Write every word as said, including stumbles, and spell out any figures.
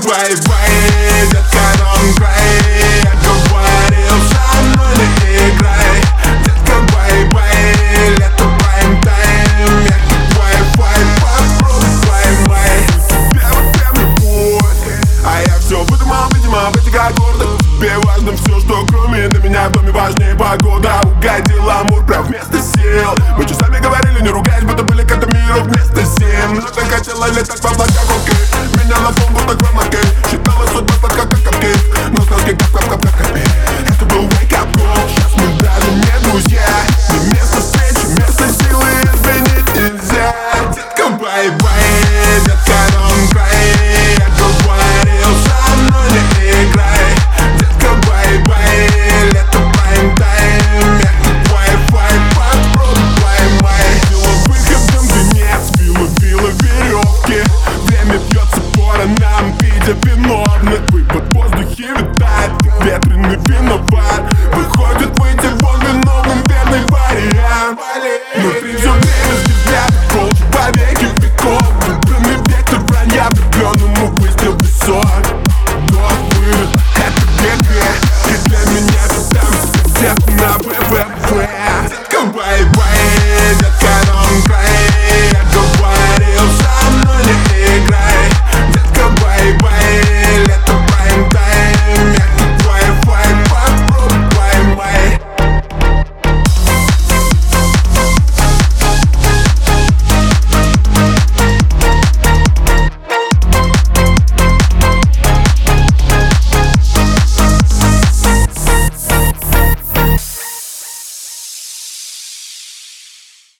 бай-бай, детка, don't cry. Я говорил, со мной не играй. Детка, бай-бай, лето прайм-тайм. Я как Wi-Fi, попробуй поймай. Тебе вот прям любовь, а я все выдумал, видимо, быть как гордо. Тебе важно все, что кроме на меня в доме важнее погода. Угодил амур прям вместо сил. Мы часами говорили, не ругаясь, будто были как-то миру вместо семь. Но ты хотела летать в облаках, окей. Меня на фон будто громокей. Считала судьбу под как капкейк. Но сказки кап-кап-кап-кап-кап. Это был wake-up call. Сейчас мы даже не друзья. Не место встречи, место силы изменить нельзя. Детка, бай-бай, детка, don't cry. Я говорил, со мной не играй. Детка, бай-бай, лето прайм-тайм. Я как Wi-Fi, попробуй поймай. Била выходом венец, била, била веревки. Время бьется по ранам, видя виновных. Выпад в воздухе витает, ветреный виноват. Выходит выйти вон виновным верный вариант. Внутри